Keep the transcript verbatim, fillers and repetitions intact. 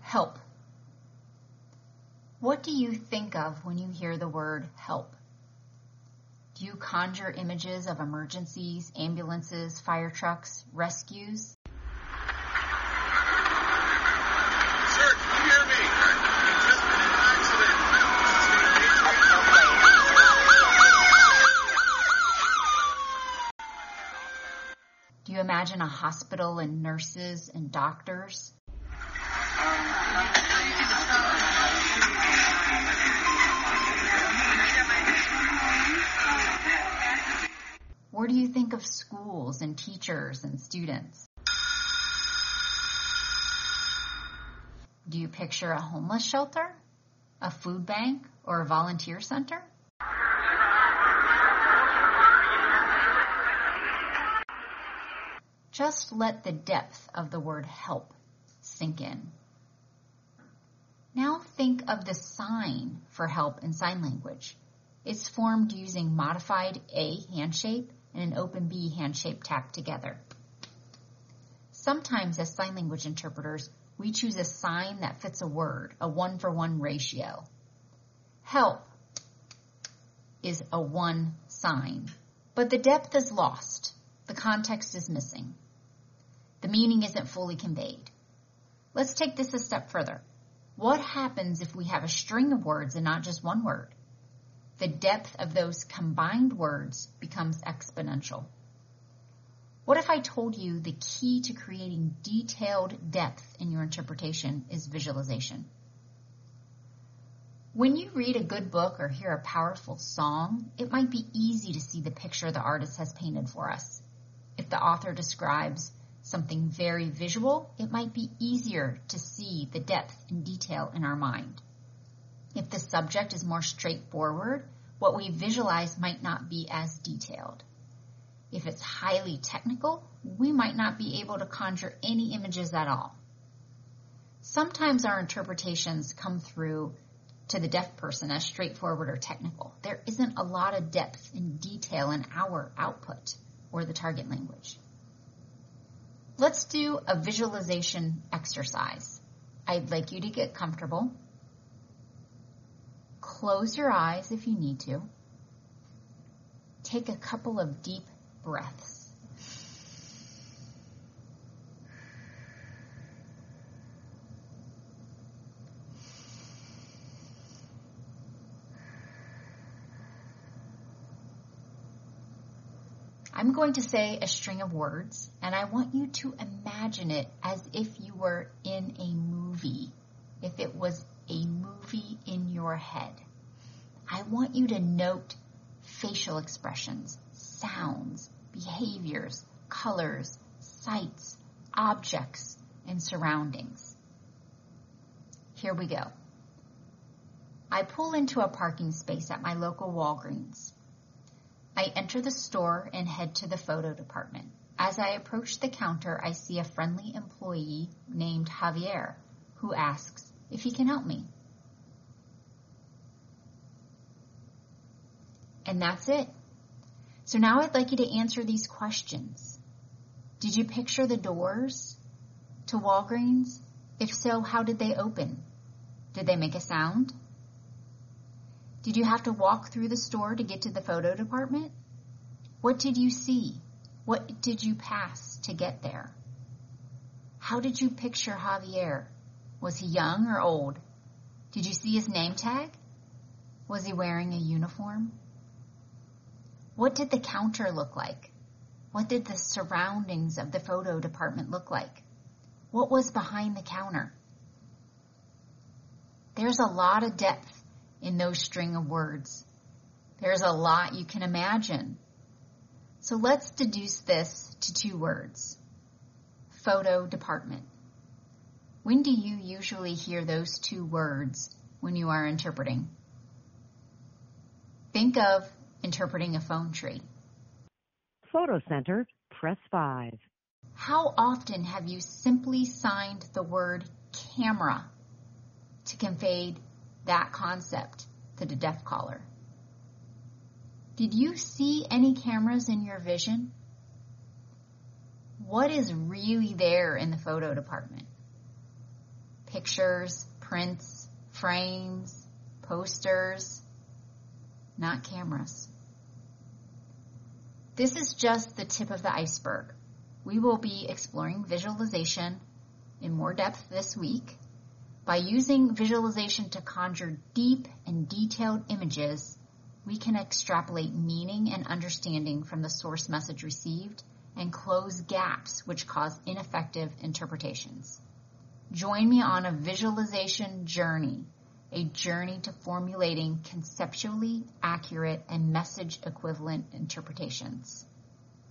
Help. What do you think of when you hear the word help? Do you conjure images of emergencies, ambulances, fire trucks, rescues? Sir, can you hear me? We've just been in an accident. Do you imagine a hospital and nurses and doctors? Or do you think of schools and teachers and students? Do you picture a homeless shelter, a food bank, or a volunteer center? Just let the depth of the word help sink in. Now think of the sign for help in sign language. It's formed using modified A hand shape and an open B hand shape tacked together. Sometimes as sign language interpreters, we choose a sign that fits a word, a one-for-one ratio. Help is a one sign, but the depth is lost. The context is missing. The meaning isn't fully conveyed. Let's take this a step further. What happens if we have a string of words and not just one word? The depth of those combined words becomes exponential. What if I told you the key to creating detailed depth in your interpretation is visualization? When you read a good book or hear a powerful song, it might be easy to see the picture the artist has painted for us. If the author describes something very visual, it might be easier to see the depth and detail in our mind. If the subject is more straightforward, what we visualize might not be as detailed. If it's highly technical, we might not be able to conjure any images at all. Sometimes our interpretations come through to the deaf person as straightforward or technical. There isn't a lot of depth and detail in our output or the target language. Let's do a visualization exercise. I'd like you to get comfortable. Close your eyes if you need to. Take a couple of deep breaths. I'm going to say a string of words, and I want you to imagine it as if you were in a movie, if it was a movie in your head. I want you to note facial expressions, sounds, behaviors, colors, sights, objects, and surroundings. Here we go. I pull into a parking space at my local Walgreens. I enter the store and head to the photo department. As I approach the counter, I see a friendly employee named Javier who asks if he can help me. And that's it. So now I'd like you to answer these questions. Did you picture the doors to Walgreens? If so, how did they open? Did they make a sound? Did you have to walk through the store to get to the photo department? What did you see? What did you pass to get there? How did you picture Javier? Was he young or old? Did you see his name tag? Was he wearing a uniform? What did the counter look like? What did the surroundings of the photo department look like? What was behind the counter? There's a lot of depth in those string of words. There's a lot you can imagine. So let's deduce this to two words. Photo department. When do you usually hear those two words when you are interpreting? Think of interpreting a phone tree. Photo Center, press five. How often have you simply signed the word camera to convey that concept to the deaf caller? Did you see any cameras in your vision? What is really there in the photo department? pictures, prints, frames, posters, not cameras. This is just the tip of the iceberg. We will be exploring visualization in more depth this week. By using visualization to conjure deep and detailed images, we can extrapolate meaning and understanding from the source message received and close gaps which cause ineffective interpretations. Join me on a visualization journey, a journey to formulating conceptually accurate and message equivalent interpretations.